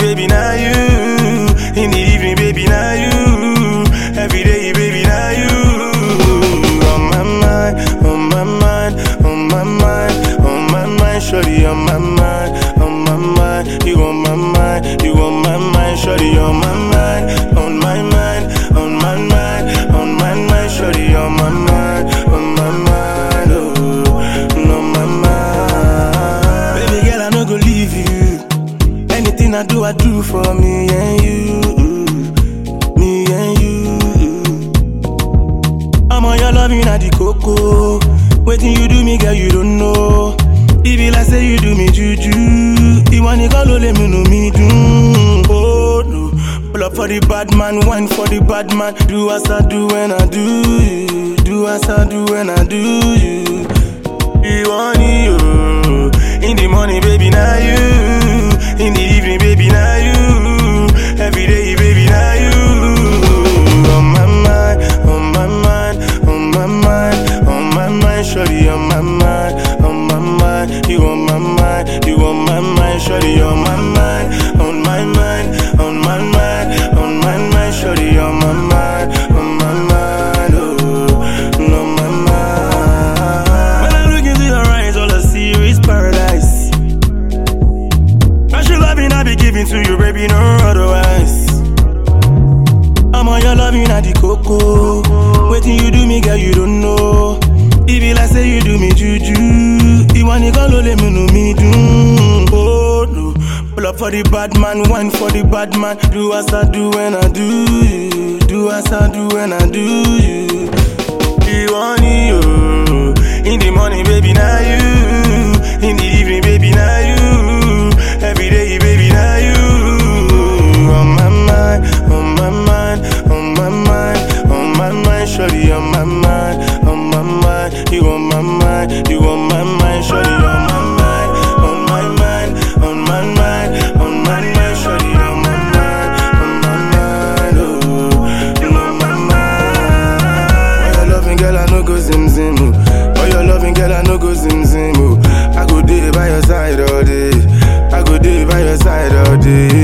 baby, now you. In the evening, baby, now you. Every day, baby, now you. On my mind, on my mind, on my mind, on my mind, shorty, on my mind, on my mind. You on my mind, you on my mind, shorty, on my mind, on my mind, on my mind, on my mind, shorty, on my mind, on my mind, oh, on my mind. Baby girl, I no go leave you. Anything I do for me and you, me and you. I'm on your loving at the cocoa. Waiting you do me, girl, you don't know. If you like say you do me juju, you want to call let me know me do. Oh no, pull up for the bad man, wine for the bad man. Do as I do when I do you. Do as I do when I do you. You want you. In the morning, baby, now you. In the evening, baby, now you. Every day, baby, now you. On my mind, on my mind, on my mind, on my mind, shorty, on my mind, on my mind. You on my mind, you on my mind, shorty, on my mind, on my mind, on my mind, on my mind, shorty, on my mind, on my mind, oh, on my mind. When I look into your eyes, all I see is paradise. Special loving I be giving to you, baby, no otherwise. I'm on your loving at the cocoa. Waiting you do me, girl, you don't know. If you like say you do me juju, you want to call let me know me do. Oh no, pull up for the bad man, wine for the bad man. Do as I do when I do you. Do as I do when I do you. You want you. In the morning, baby, now you. In the evening, baby, now you. Every day, baby, now you. On my mind, on my mind, on my mind, on my mind, shorty, on my mind, on my mind. You on my mind, you on my mind, shorty, on my mind, on my mind, on my mind, on my mind, shorty, on my mind, oh, on my mind. Oh, your loving girl, I no go zim zim. Oh, your loving girl, I no go zim zim. I go day by your side all day. I go day by your side all day.